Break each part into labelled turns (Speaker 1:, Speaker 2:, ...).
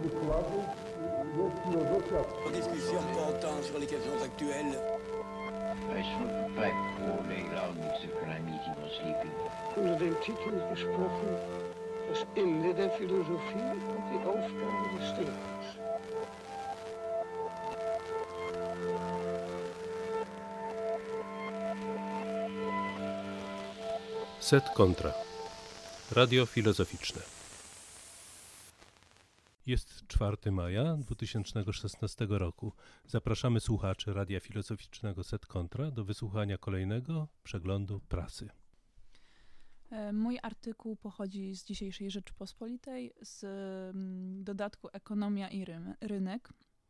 Speaker 1: Discussion portant sur les questions actuelles.
Speaker 2: I should back all day long, Mr. Kramiti was sleeping.
Speaker 3: Unter dem Titel gesprochen, das Ende der Philosophie und die Aufgabe des Denkens.
Speaker 4: Set kontra. Radio filozoficzne. Jest 4 maja 2016 roku. Zapraszamy słuchaczy Radia Filozoficznego Set Kontra do wysłuchania kolejnego przeglądu prasy.
Speaker 5: Mój artykuł pochodzi z dzisiejszej Rzeczypospolitej, z dodatku Ekonomia i rynek.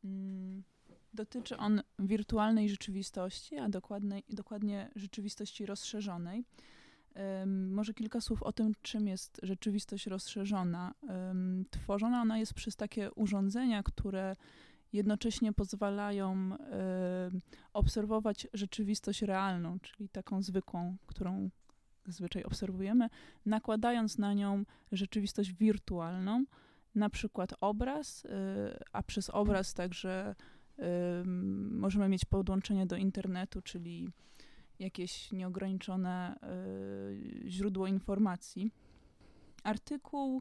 Speaker 5: Dotyczy on wirtualnej rzeczywistości, a dokładnie rzeczywistości rozszerzonej. Może kilka słów o tym, czym jest rzeczywistość rozszerzona. Tworzona ona jest przez takie urządzenia, które jednocześnie pozwalają obserwować rzeczywistość realną, czyli taką zwykłą, którą zazwyczaj obserwujemy, nakładając na nią rzeczywistość wirtualną, na przykład obraz, a przez obraz także możemy mieć podłączenie do internetu, czyli jakieś nieograniczone źródło informacji. Artykuł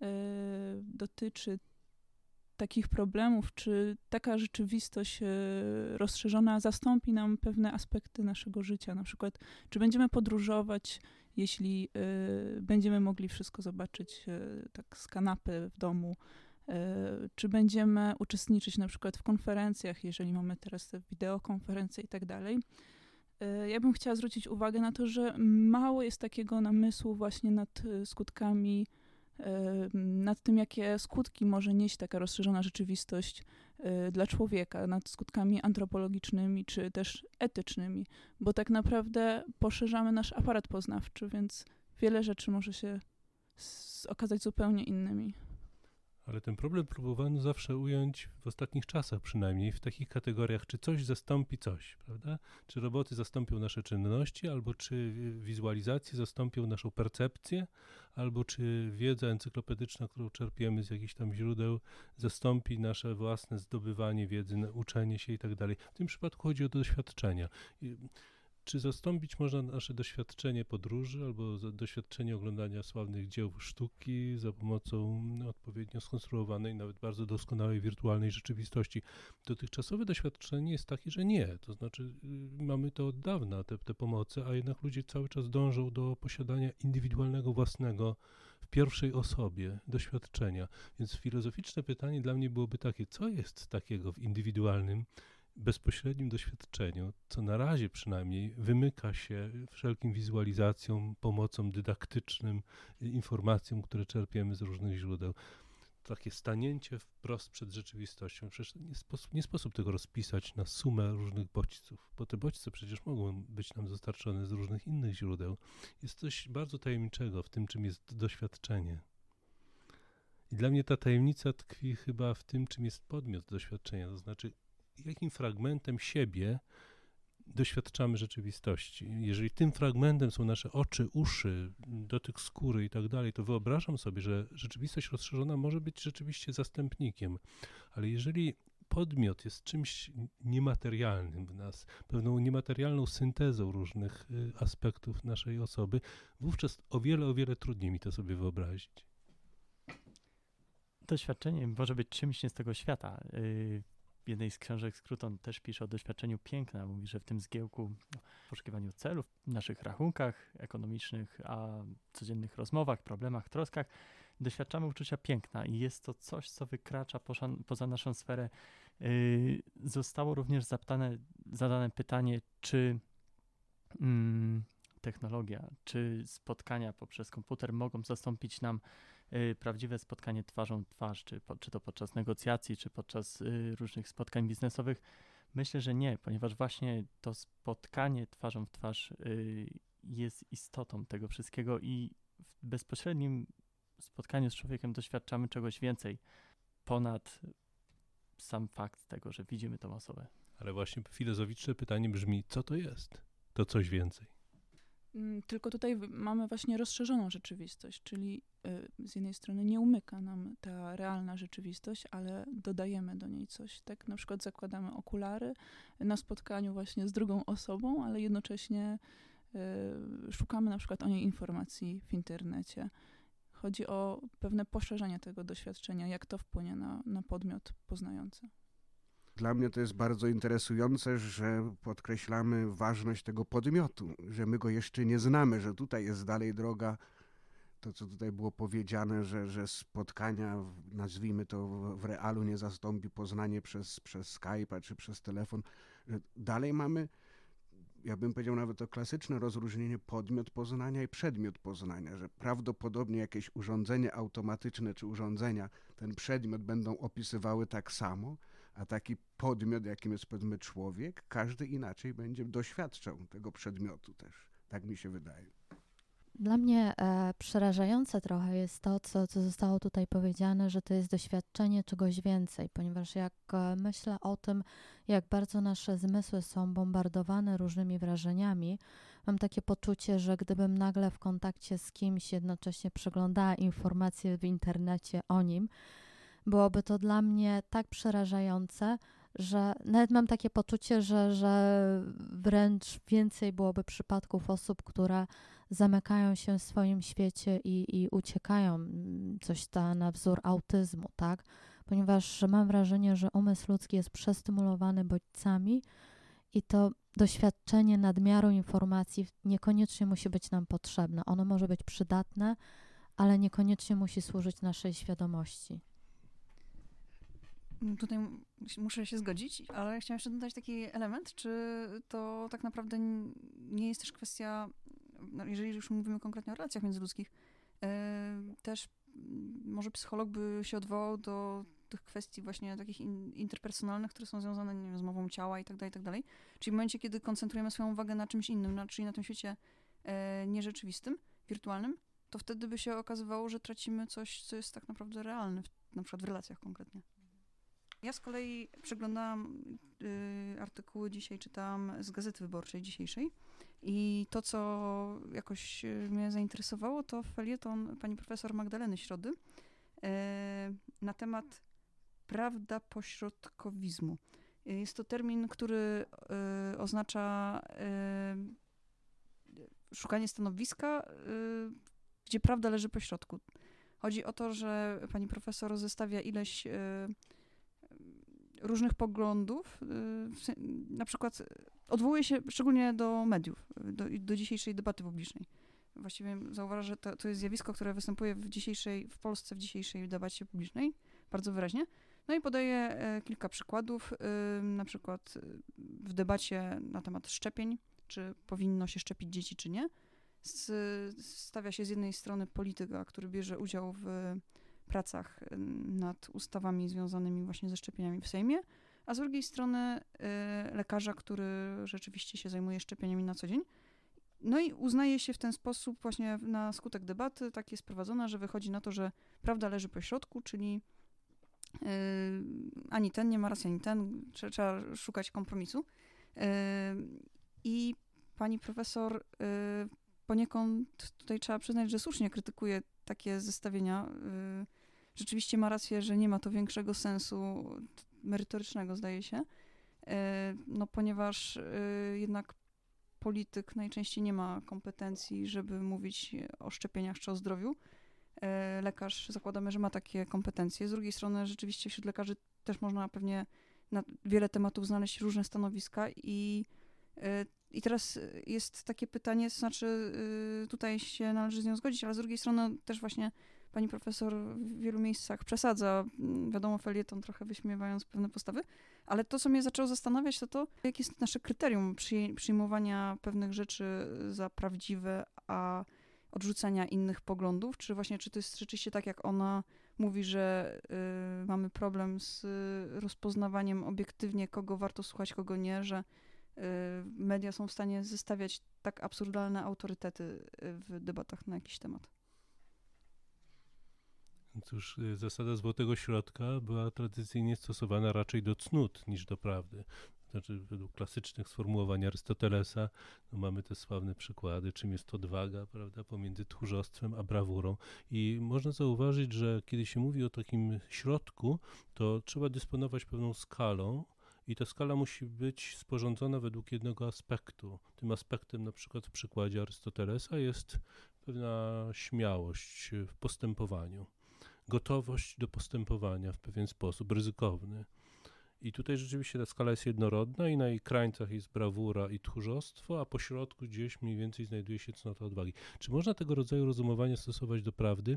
Speaker 5: dotyczy takich problemów, czy taka rzeczywistość rozszerzona zastąpi nam pewne aspekty naszego życia. Na przykład, czy będziemy podróżować, jeśli będziemy mogli wszystko zobaczyć tak z kanapy w domu, czy będziemy uczestniczyć na przykład w konferencjach, jeżeli mamy teraz te wideokonferencje i tak dalej. Ja bym chciała zwrócić uwagę na to, że mało jest takiego namysłu właśnie nad skutkami, nad tym, jakie skutki może nieść taka rozszerzona rzeczywistość dla człowieka, nad skutkami antropologicznymi czy też etycznymi, bo tak naprawdę poszerzamy nasz aparat poznawczy, więc wiele rzeczy może się okazać zupełnie innymi.
Speaker 4: Ale ten problem próbowano zawsze ująć w ostatnich czasach przynajmniej w takich kategoriach, czy coś zastąpi coś, prawda? Czy roboty zastąpią nasze czynności, albo czy wizualizacje zastąpią naszą percepcję, albo czy wiedza encyklopedyczna, którą czerpiemy z jakichś tam źródeł, zastąpi nasze własne zdobywanie wiedzy, uczenie się i tak dalej. W tym przypadku chodzi o doświadczenia. Czy zastąpić można nasze doświadczenie podróży albo doświadczenie oglądania sławnych dzieł sztuki za pomocą odpowiednio skonstruowanej, nawet bardzo doskonałej wirtualnej rzeczywistości? Dotychczasowe doświadczenie jest takie, że nie. To znaczy mamy to od dawna, te pomoce, a jednak ludzie cały czas dążą do posiadania indywidualnego, własnego, w pierwszej osobie doświadczenia. Więc filozoficzne pytanie dla mnie byłoby takie, co jest takiego w indywidualnym, bezpośrednim doświadczeniu, co na razie przynajmniej wymyka się wszelkim wizualizacjom, pomocom dydaktycznym, informacjom, które czerpiemy z różnych źródeł. Takie stanięcie wprost przed rzeczywistością. Przecież nie sposób tego rozpisać na sumę różnych bodźców, bo te bodźce przecież mogą być nam dostarczone z różnych innych źródeł. Jest coś bardzo tajemniczego w tym, czym jest doświadczenie. I dla mnie ta tajemnica tkwi chyba w tym, czym jest podmiot doświadczenia, to znaczy jakim fragmentem siebie doświadczamy rzeczywistości. Jeżeli tym fragmentem są nasze oczy, uszy, dotyk skóry i tak dalej, to wyobrażam sobie, że rzeczywistość rozszerzona może być rzeczywiście zastępnikiem, ale jeżeli podmiot jest czymś niematerialnym w nas, pewną niematerialną syntezą różnych aspektów naszej osoby, wówczas o wiele trudniej mi to sobie wyobrazić.
Speaker 6: Doświadczenie może być czymś nie z tego świata. W jednej z książek Scruton też pisze o doświadczeniu piękna. Mówi, że w tym zgiełku, poszukiwaniu celów, naszych rachunkach ekonomicznych, a codziennych rozmowach, problemach, troskach, doświadczamy uczucia piękna i jest to coś, co wykracza poza naszą sferę. Zostało również zadane pytanie, czy technologia, czy spotkania poprzez komputer mogą zastąpić nam prawdziwe spotkanie twarzą w twarz, czy to podczas negocjacji, czy podczas różnych spotkań biznesowych. Myślę, że nie, ponieważ właśnie to spotkanie twarzą w twarz jest istotą tego wszystkiego i w bezpośrednim spotkaniu z człowiekiem doświadczamy czegoś więcej ponad sam fakt tego, że widzimy tą osobę.
Speaker 4: Ale właśnie filozoficzne pytanie brzmi, co to jest? To coś więcej.
Speaker 5: Tylko tutaj mamy właśnie rozszerzoną rzeczywistość, czyli z jednej strony nie umyka nam ta realna rzeczywistość, ale dodajemy do niej coś, tak? Na przykład zakładamy okulary na spotkaniu właśnie z drugą osobą, ale jednocześnie szukamy na przykład o niej informacji w internecie. Chodzi o pewne poszerzenie tego doświadczenia, jak to wpłynie na podmiot poznający.
Speaker 3: Dla mnie to jest bardzo interesujące, że podkreślamy ważność tego podmiotu, że my go jeszcze nie znamy, że tutaj jest dalej droga. To, co tutaj było powiedziane, że spotkania, nazwijmy to w realu, nie zastąpi poznanie przez Skype'a czy przez telefon. Że dalej mamy, ja bym powiedział nawet to klasyczne rozróżnienie podmiot poznania i przedmiot poznania, że prawdopodobnie jakieś urządzenie automatyczne czy urządzenia ten przedmiot będą opisywały tak samo, a taki podmiot, jakim jest powiedzmy człowiek, każdy inaczej będzie doświadczał tego przedmiotu też. Tak mi się wydaje.
Speaker 7: Dla mnie przerażające trochę jest to, co zostało tutaj powiedziane, że to jest doświadczenie czegoś więcej, ponieważ jak myślę o tym, jak bardzo nasze zmysły są bombardowane różnymi wrażeniami, mam takie poczucie, że gdybym nagle w kontakcie z kimś jednocześnie przeglądała informacje w internecie o nim, byłoby to dla mnie tak przerażające, że nawet mam takie poczucie, że wręcz więcej byłoby przypadków osób, które zamykają się w swoim świecie i uciekają coś na wzór autyzmu, tak? Ponieważ mam wrażenie, że umysł ludzki jest przestymulowany bodźcami i to doświadczenie nadmiaru informacji niekoniecznie musi być nam potrzebne. Ono może być przydatne, ale niekoniecznie musi służyć naszej świadomości.
Speaker 8: Tutaj muszę się zgodzić, ale chciałam jeszcze dodać taki element, czy to tak naprawdę nie jest też kwestia, jeżeli już mówimy konkretnie o relacjach międzyludzkich, też może psycholog by się odwołał do tych kwestii właśnie takich interpersonalnych, które są związane, nie wiem, z mową ciała i tak dalej. Czyli w momencie, kiedy koncentrujemy swoją uwagę na czymś innym, czyli na tym świecie nierzeczywistym, wirtualnym, to wtedy by się okazywało, że tracimy coś, co jest tak naprawdę realne, na przykład w relacjach konkretnie. Ja z kolei przeglądałam artykuły dzisiaj, czytałam z Gazety Wyborczej dzisiejszej i to, co jakoś mnie zainteresowało, to felieton pani profesor Magdaleny Środy na temat prawda pośrodkowizmu. Jest to termin, który oznacza szukanie stanowiska, gdzie prawda leży pośrodku. Chodzi o to, że pani profesor zestawia ileś różnych poglądów, na przykład odwołuje się szczególnie do mediów, do dzisiejszej debaty publicznej. Właściwie zauważa, że to jest zjawisko, które występuje w Polsce w dzisiejszej debacie publicznej, bardzo wyraźnie. No i podaje kilka przykładów, na przykład w debacie na temat szczepień, czy powinno się szczepić dzieci, czy nie. Stawia się z jednej strony polityka, który bierze udział w pracach nad ustawami związanymi właśnie ze szczepieniami w Sejmie, a z drugiej strony lekarza, który rzeczywiście się zajmuje szczepieniami na co dzień. No i uznaje się w ten sposób właśnie na skutek debaty, tak jest prowadzona, że wychodzi na to, że prawda leży po środku, czyli ani ten nie ma racji, ani ten, trzeba szukać kompromisu. I pani profesor poniekąd tutaj trzeba przyznać, że słusznie krytykuje takie zestawienia. Rzeczywiście ma rację, że nie ma to większego sensu merytorycznego, zdaje się, no ponieważ jednak polityk najczęściej nie ma kompetencji, żeby mówić o szczepieniach czy o zdrowiu. Lekarz, zakładamy, że ma takie kompetencje. Z drugiej strony rzeczywiście wśród lekarzy też można pewnie na wiele tematów znaleźć różne stanowiska i teraz jest takie pytanie, to znaczy tutaj się należy z nią zgodzić, ale z drugiej strony też właśnie pani profesor w wielu miejscach przesadza, wiadomo, felieton trochę wyśmiewając pewne postawy, ale to, co mnie zaczęło zastanawiać, to jakie jest nasze kryterium przyjmowania pewnych rzeczy za prawdziwe, a odrzucania innych poglądów, czy to jest rzeczywiście tak, jak ona mówi, że mamy problem z rozpoznawaniem obiektywnie, kogo warto słuchać, kogo nie, że media są w stanie zestawiać tak absurdalne autorytety w debatach na jakiś temat.
Speaker 4: Cóż, zasada złotego środka była tradycyjnie stosowana raczej do cnót niż do prawdy. znaczy według klasycznych sformułowań Arystotelesa, no mamy te sławne przykłady, czym jest odwaga, prawda, pomiędzy tchórzostwem a brawurą. I można zauważyć, że kiedy się mówi o takim środku, to trzeba dysponować pewną skalą, i ta skala musi być sporządzona według jednego aspektu. Tym aspektem na przykład w przykładzie Arystotelesa jest pewna śmiałość w postępowaniu, gotowość do postępowania w pewien sposób ryzykowny. I tutaj rzeczywiście ta skala jest jednorodna i na jej krańcach jest brawura i tchórzostwo, a po środku gdzieś mniej więcej znajduje się cnota odwagi. Czy można tego rodzaju rozumowania stosować do prawdy?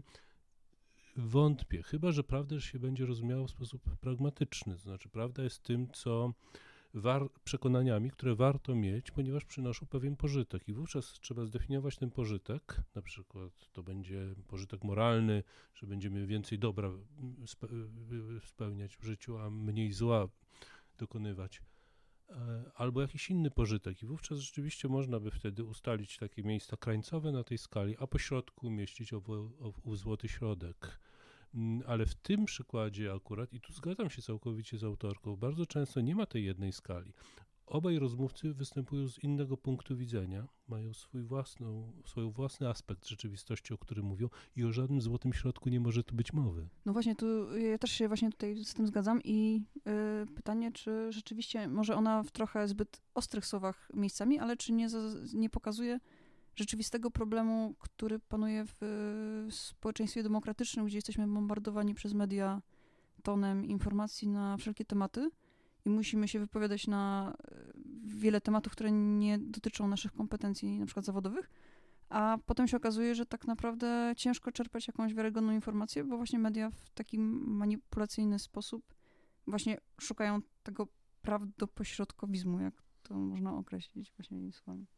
Speaker 4: Wątpię, chyba że prawda się będzie rozumiała w sposób pragmatyczny, to znaczy prawda jest tym, co przekonaniami, które warto mieć, ponieważ przynoszą pewien pożytek i wówczas trzeba zdefiniować ten pożytek, na przykład to będzie pożytek moralny, że będziemy więcej dobra spełniać w życiu, a mniej zła dokonywać, albo jakiś inny pożytek i wówczas rzeczywiście można by wtedy ustalić takie miejsca krańcowe na tej skali, a po środku umieścić ów złoty środek. Ale w tym przykładzie akurat, i tu zgadzam się całkowicie z autorką, bardzo często nie ma tej jednej skali. Obaj rozmówcy występują z innego punktu widzenia, mają swój własny aspekt rzeczywistości, o którym mówią i o żadnym złotym środku nie może tu być mowy.
Speaker 8: No właśnie, ja też się właśnie tutaj z tym zgadzam i pytanie, czy rzeczywiście może ona w trochę zbyt ostrych słowach miejscami, ale czy nie pokazuje rzeczywistego problemu, który panuje w społeczeństwie demokratycznym, gdzie jesteśmy bombardowani przez media tonem informacji na wszelkie tematy i musimy się wypowiadać na wiele tematów, które nie dotyczą naszych kompetencji, na przykład zawodowych, a potem się okazuje, że tak naprawdę ciężko czerpać jakąś wiarygodną informację, bo właśnie media w taki manipulacyjny sposób właśnie szukają tego prawdopośrodkowizmu, jak to można określić właśnie słowami.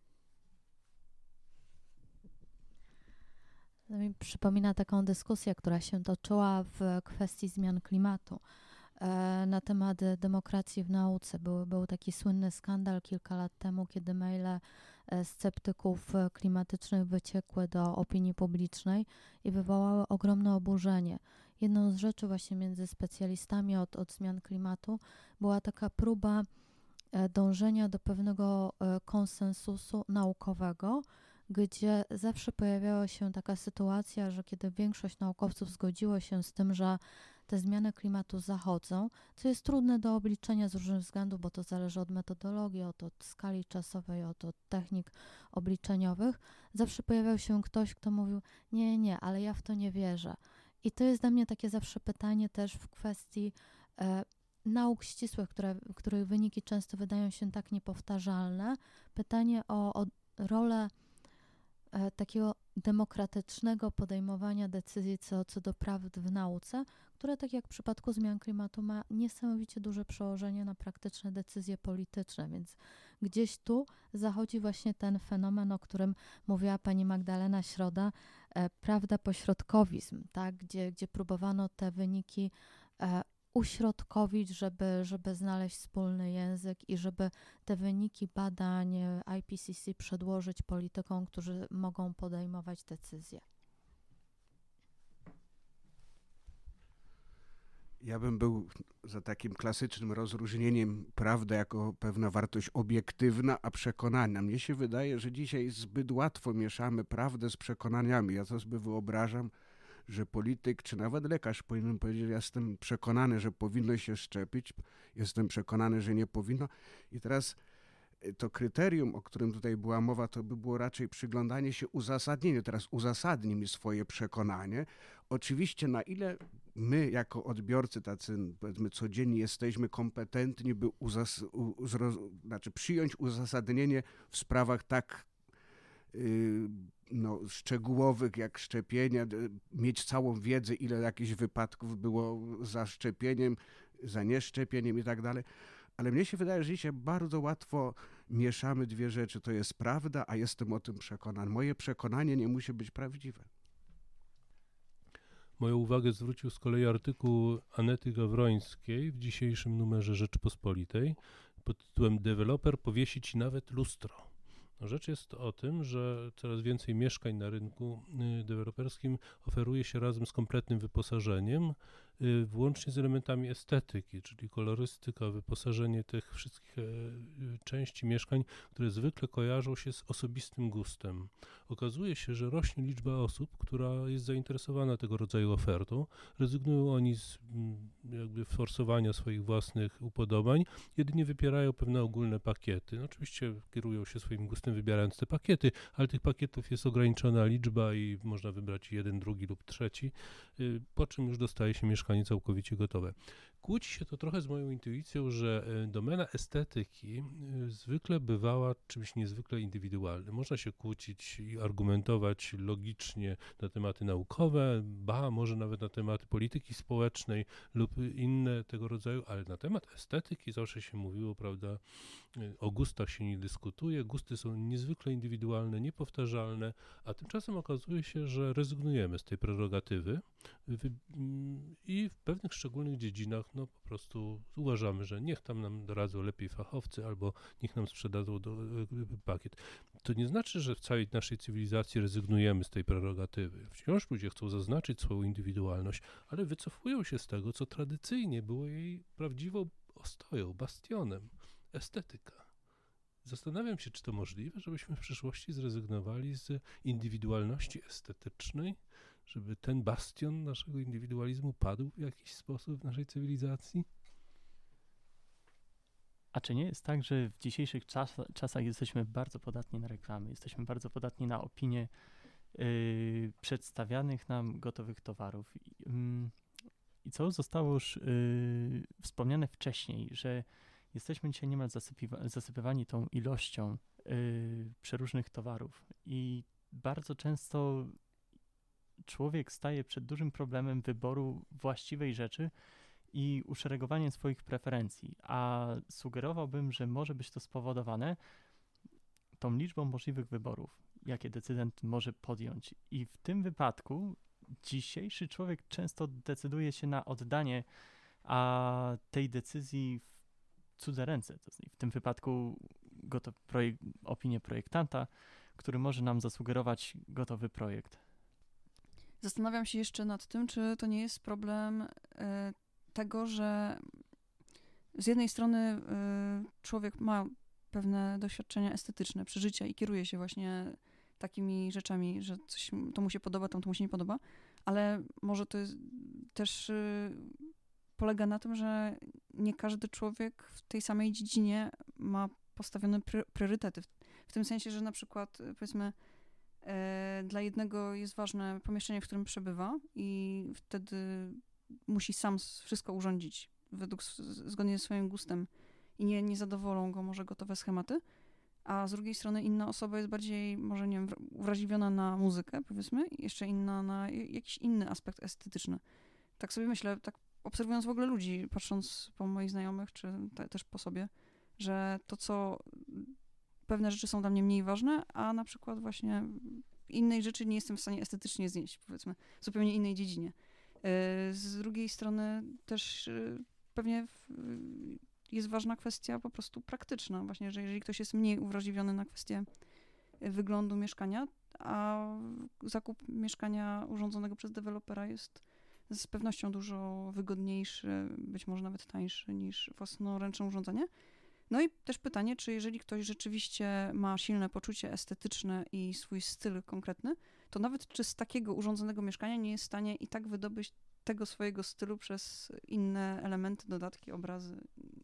Speaker 7: To mi przypomina taką dyskusję, która się toczyła w kwestii zmian klimatu na temat demokracji w nauce. Był taki słynny skandal kilka lat temu, kiedy maile sceptyków klimatycznych wyciekły do opinii publicznej i wywołały ogromne oburzenie. Jedną z rzeczy właśnie między specjalistami od zmian klimatu była taka próba dążenia do pewnego konsensusu naukowego, gdzie zawsze pojawiała się taka sytuacja, że kiedy większość naukowców zgodziło się z tym, że te zmiany klimatu zachodzą, co jest trudne do obliczenia z różnych względów, bo to zależy od metodologii, od skali czasowej, od technik obliczeniowych, zawsze pojawiał się ktoś, kto mówił, nie, ale ja w to nie wierzę. I to jest dla mnie takie zawsze pytanie też w kwestii nauk ścisłych, których wyniki często wydają się tak niepowtarzalne. Pytanie o rolę takiego demokratycznego podejmowania decyzji co do prawd w nauce, które tak jak w przypadku zmian klimatu ma niesamowicie duże przełożenie na praktyczne decyzje polityczne, więc gdzieś tu zachodzi właśnie ten fenomen, o którym mówiła pani Magdalena Środa, prawda pośrodkowizm, tak? Gdzie próbowano te wyniki uśrodkowić, żeby znaleźć wspólny język i żeby te wyniki badań IPCC przedłożyć politykom, którzy mogą podejmować decyzje.
Speaker 3: Ja bym był za takim klasycznym rozróżnieniem prawda jako pewna wartość obiektywna, a przekonania. Mnie się wydaje, że dzisiaj zbyt łatwo mieszamy prawdę z przekonaniami. Ja to sobie wyobrażam, że polityk czy nawet lekarz powinien powiedzieć, że jestem przekonany, że powinno się szczepić, jestem przekonany, że nie powinno. I teraz to kryterium, o którym tutaj była mowa, to by było raczej przyglądanie się uzasadnieniu. Teraz uzasadnij mi swoje przekonanie. Oczywiście na ile my jako odbiorcy tacy, powiedzmy, codziennie jesteśmy kompetentni, by przyjąć uzasadnienie w sprawach tak szczegółowych jak szczepienie, mieć całą wiedzę, ile jakichś wypadków było za szczepieniem, za nieszczepieniem i tak dalej. Ale mnie się wydaje, że dzisiaj bardzo łatwo mieszamy dwie rzeczy. To jest prawda, a jestem o tym przekonany. Moje przekonanie nie musi być prawdziwe.
Speaker 4: Moją uwagę zwrócił z kolei artykuł Anety Gawrońskiej w dzisiejszym numerze Rzeczpospolitej pod tytułem „Deweloper powiesi ci nawet lustro”. Rzecz jest o tym, że coraz więcej mieszkań na rynku deweloperskim oferuje się razem z kompletnym wyposażeniem włącznie z elementami estetyki, czyli kolorystyka, wyposażenie tych wszystkich części mieszkań, które zwykle kojarzą się z osobistym gustem. Okazuje się, że rośnie liczba osób, która jest zainteresowana tego rodzaju ofertą. Rezygnują oni z jakby forsowania swoich własnych upodobań, jedynie wybierają pewne ogólne pakiety. No, oczywiście kierują się swoim gustem, wybierając te pakiety, ale tych pakietów jest ograniczona liczba i można wybrać jeden, drugi lub trzeci, po czym już dostaje się mieszkanie całkowicie gotowe. Kłóci się to trochę z moją intuicją, że domena estetyki zwykle bywała czymś niezwykle indywidualnym. Można się kłócić i argumentować logicznie na tematy naukowe, może nawet na tematy polityki społecznej lub inne tego rodzaju, ale na temat estetyki zawsze się mówiło, prawda, o gustach się nie dyskutuje, gusty są niezwykle indywidualne, niepowtarzalne, a tymczasem okazuje się, że rezygnujemy z tej prerogatywy i w pewnych szczególnych dziedzinach no po prostu uważamy, że niech tam nam doradzą lepiej fachowcy albo niech nam sprzedadzą pakiet. To nie znaczy, że w całej naszej cywilizacji rezygnujemy z tej prerogatywy. Wciąż ludzie chcą zaznaczyć swoją indywidualność, ale wycofują się z tego, co tradycyjnie było jej prawdziwą ostoją, bastionem. Estetyka. Zastanawiam się, czy to możliwe, żebyśmy w przyszłości zrezygnowali z indywidualności estetycznej, żeby ten bastion naszego indywidualizmu padł w jakiś sposób w naszej cywilizacji?
Speaker 6: A czy nie jest tak, że w dzisiejszych czasach jesteśmy bardzo podatni na reklamy, jesteśmy bardzo podatni na opinie przedstawianych nam gotowych towarów? I co zostało już wspomniane wcześniej, że jesteśmy dzisiaj niemal zasypywani tą ilością przeróżnych towarów i bardzo często człowiek staje przed dużym problemem wyboru właściwej rzeczy i uszeregowaniem swoich preferencji, a sugerowałbym, że może być to spowodowane tą liczbą możliwych wyborów, jakie decydent może podjąć. I w tym wypadku dzisiejszy człowiek często decyduje się na oddanie tej decyzji w cudze ręce, w tym wypadku opinię projektanta, który może nam zasugerować gotowy projekt.
Speaker 8: Zastanawiam się jeszcze nad tym, czy to nie jest problem tego, że z jednej strony człowiek ma pewne doświadczenia estetyczne, przeżycia i kieruje się właśnie takimi rzeczami, że coś to mu się podoba, to mu się nie podoba, ale może to jest też polega na tym, że nie każdy człowiek w tej samej dziedzinie ma postawione priorytety. W tym sensie, że na przykład powiedzmy dla jednego jest ważne pomieszczenie, w którym przebywa i wtedy musi sam wszystko urządzić zgodnie ze swoim gustem i nie zadowolą go może gotowe schematy, a z drugiej strony inna osoba jest bardziej, może nie wiem, uwrażliwiona na muzykę, powiedzmy, i jeszcze inna na jakiś inny aspekt estetyczny. Tak sobie myślę, tak obserwując w ogóle ludzi, patrząc po moich znajomych, czy też po sobie, że to, co pewne rzeczy są dla mnie mniej ważne, a na przykład właśnie innej rzeczy nie jestem w stanie estetycznie znieść, powiedzmy, w zupełnie innej dziedzinie. Z drugiej strony też pewnie jest ważna kwestia po prostu praktyczna, właśnie, że jeżeli ktoś jest mniej uwrażliwiony na kwestię wyglądu mieszkania, a zakup mieszkania urządzonego przez dewelopera jest z pewnością dużo wygodniejszy, być może nawet tańszy niż własnoręczne urządzenie. No i też pytanie, czy jeżeli ktoś rzeczywiście ma silne poczucie estetyczne i swój styl konkretny, to nawet czy z takiego urządzonego mieszkania nie jest w stanie i tak wydobyć tego swojego stylu przez inne elementy, dodatki, obrazy.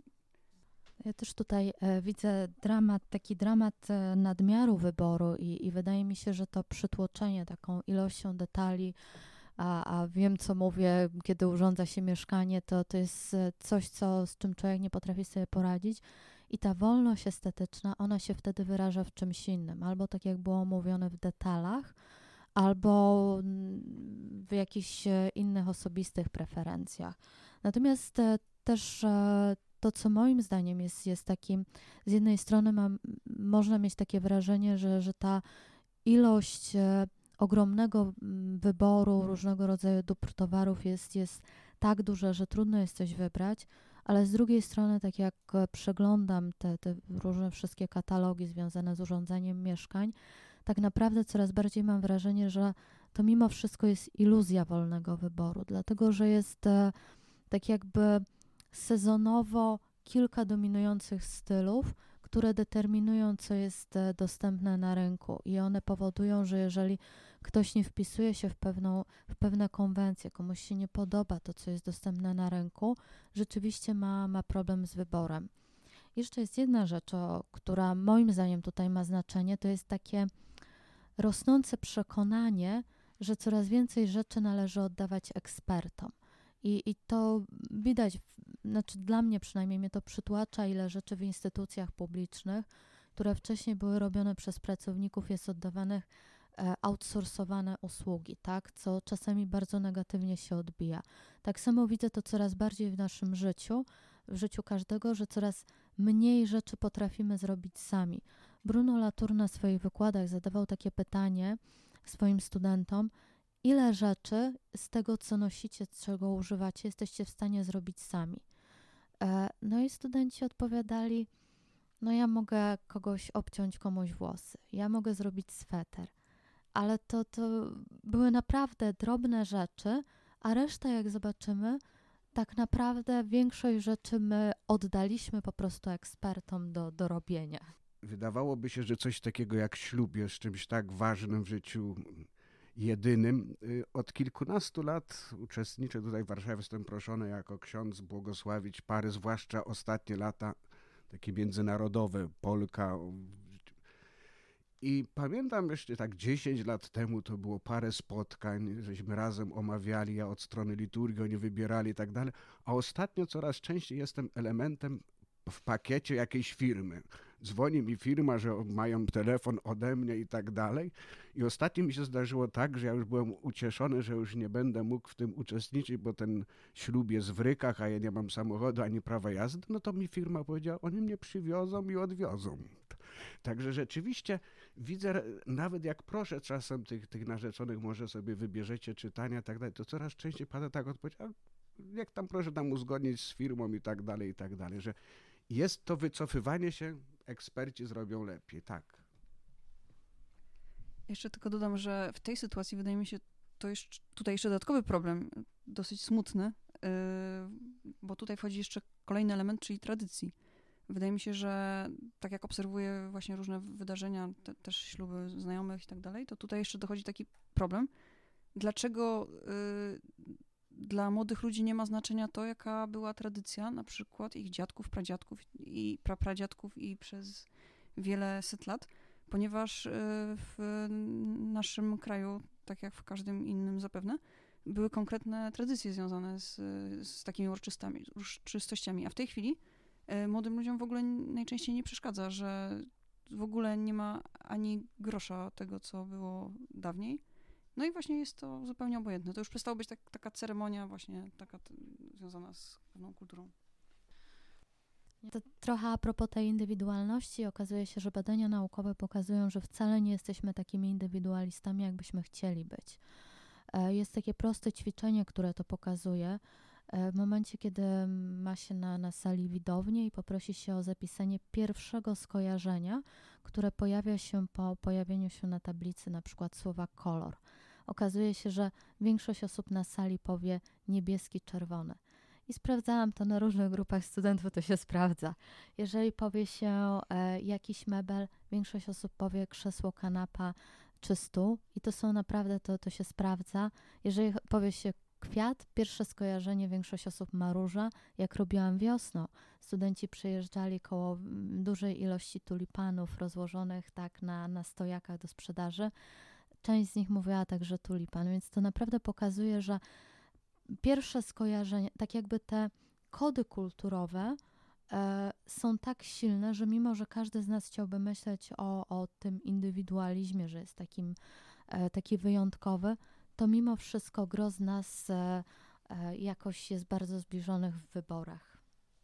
Speaker 7: Ja też tutaj widzę taki dramat nadmiaru wyboru i wydaje mi się, że to przytłoczenie taką ilością detali, a wiem, co mówię, kiedy urządza się mieszkanie, to jest coś, z czym człowiek nie potrafi sobie poradzić. I ta wolność estetyczna, ona się wtedy wyraża w czymś innym. Albo tak jak było mówione w detalach, albo w jakichś innych osobistych preferencjach. Natomiast też to, co moim zdaniem jest takim, z jednej strony można mieć takie wrażenie, że ta ilość ogromnego wyboru różnego rodzaju dóbr towarów jest tak duża, że trudno jest coś wybrać, ale z drugiej strony, tak jak przeglądam te różne wszystkie katalogi związane z urządzeniem mieszkań, tak naprawdę coraz bardziej mam wrażenie, że to mimo wszystko jest iluzja wolnego wyboru, dlatego że jest tak jakby sezonowo kilka dominujących stylów, które determinują, co jest dostępne na rynku i one powodują, że jeżeli ktoś nie wpisuje się w pewne konwencje, komuś się nie podoba to, co jest dostępne na rynku, rzeczywiście ma problem z wyborem. Jeszcze jest jedna rzecz, która moim zdaniem tutaj ma znaczenie, to jest takie rosnące przekonanie, że coraz więcej rzeczy należy oddawać ekspertom. I to widać, znaczy dla mnie przynajmniej mnie to przytłacza, ile rzeczy w instytucjach publicznych, które wcześniej były robione przez pracowników, jest oddawanych outsourcowane usługi, tak, co czasami bardzo negatywnie się odbija. Tak samo widzę to coraz bardziej w naszym życiu, w życiu każdego, że coraz mniej rzeczy potrafimy zrobić sami. Bruno Latour na swoich wykładach zadawał takie pytanie swoim studentom, ile rzeczy z tego, co nosicie, czego używacie, jesteście w stanie zrobić sami. No i studenci odpowiadali, no ja mogę obciąć komuś włosy, ja mogę zrobić sweter, ale to były naprawdę drobne rzeczy, a reszta, jak zobaczymy, tak naprawdę większość rzeczy my oddaliśmy po prostu ekspertom do robienia.
Speaker 3: Wydawałoby się, że coś takiego jak ślub jest czymś tak ważnym w życiu jedynym. Od kilkunastu lat uczestniczę tutaj w Warszawie, jestem proszony jako ksiądz błogosławić pary, zwłaszcza ostatnie lata, takie międzynarodowe, Polka. I pamiętam jeszcze tak 10 lat temu to było parę spotkań, żeśmy razem omawiali, ja od strony liturgii, oni wybierali i tak dalej, a ostatnio coraz częściej jestem elementem w pakiecie jakiejś firmy. Dzwoni mi firma, że mają telefon ode mnie i tak dalej. I ostatnio mi się zdarzyło tak, że ja już byłem ucieszony, że już nie będę mógł w tym uczestniczyć, bo ten ślub jest w Rykach, a ja nie mam samochodu ani prawa jazdy. No to mi firma powiedziała, oni mnie przywiozą i odwiozą. Także rzeczywiście widzę, nawet jak proszę czasem tych narzeczonych, może sobie wybierzecie czytania i tak dalej, to coraz częściej pada tak odpowiedź, a jak tam proszę tam uzgodnić z firmą i tak dalej, że jest to wycofywanie się, eksperci zrobią lepiej, tak.
Speaker 8: Jeszcze tylko dodam, że w tej sytuacji wydaje mi się to tutaj jeszcze dodatkowy problem, dosyć smutny, bo tutaj wchodzi jeszcze kolejny element, czyli tradycji. Wydaje mi się, że tak jak obserwuję właśnie różne wydarzenia, też śluby znajomych i tak dalej, to tutaj jeszcze dochodzi taki problem. Dlaczego dla młodych ludzi nie ma znaczenia to, jaka była tradycja na przykład ich dziadków, pradziadków i prapradziadków i przez wiele set lat, ponieważ w naszym kraju, tak jak w każdym innym zapewne, były konkretne tradycje związane z takimi uroczystościami, a w tej chwili młodym ludziom w ogóle najczęściej nie przeszkadza, że w ogóle nie ma ani grosza tego, co było dawniej. No i właśnie jest to zupełnie obojętne. To już przestało być taka ceremonia właśnie taka związana z pewną kulturą.
Speaker 7: To trochę a propos tej indywidualności, okazuje się, że badania naukowe pokazują, że wcale nie jesteśmy takimi indywidualistami, jakbyśmy chcieli być. Jest takie proste ćwiczenie, które to pokazuje. W momencie, kiedy ma się na sali widownię i poprosi się o zapisanie pierwszego skojarzenia, które pojawia się po pojawieniu się na tablicy, na przykład słowa kolor. Okazuje się, że większość osób na sali powie niebieski, czerwony. I sprawdzałam to na różnych grupach studentów, to się sprawdza. Jeżeli powie się jakiś mebel, większość osób powie krzesło, kanapa czy stół i to są naprawdę, to się sprawdza. Jeżeli powie się kwiat, pierwsze skojarzenie większość osób ma róża, jak robiłam wiosną. Studenci przyjeżdżali koło dużej ilości tulipanów rozłożonych tak na stojakach do sprzedaży. Część z nich mówiła także tulipan, więc to naprawdę pokazuje, że pierwsze skojarzenia, tak jakby te kody kulturowe są tak silne, że mimo, że każdy z nas chciałby myśleć o tym indywidualizmie, że jest taki wyjątkowy, to mimo wszystko gros z nas jakoś jest bardzo zbliżonych w wyborach.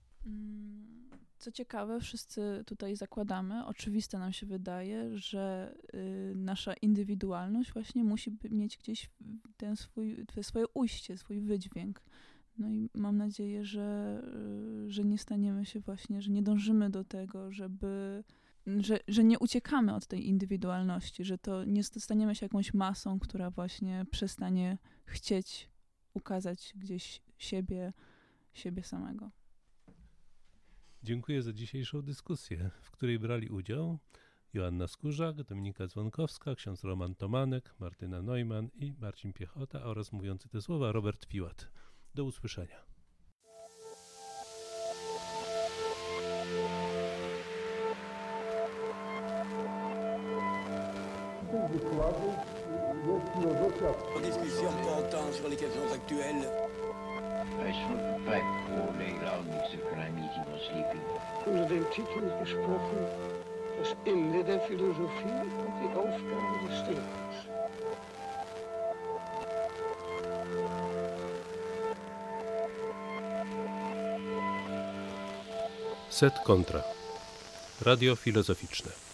Speaker 5: Co ciekawe, wszyscy tutaj zakładamy, oczywiste nam się wydaje, że nasza indywidualność właśnie musi mieć gdzieś swoje ujście, swój wydźwięk. No i mam nadzieję, że nie staniemy się właśnie, że nie dążymy do tego, żeby że nie uciekamy od tej indywidualności, że to nie staniemy się jakąś masą, która właśnie przestanie chcieć ukazać gdzieś siebie samego.
Speaker 4: Dziękuję za dzisiejszą dyskusję, w której brali udział Joanna Skórzak, Dominika Dzwonkowska, ksiądz Roman Tomanek, Martyna Neumann i Marcin Piechota oraz mówiący te słowa Robert Piłat. Do usłyszenia.
Speaker 1: Discussion portant sur les questions actuelles.
Speaker 2: Ich bin bei Kohle, glaube ich, so klein Meeting was sleeping.
Speaker 9: Unter dem Titel gesprochen, das Ende der Philosophie und die Aufgabe des Denkens.
Speaker 4: Set kontra. Radio filozoficzne.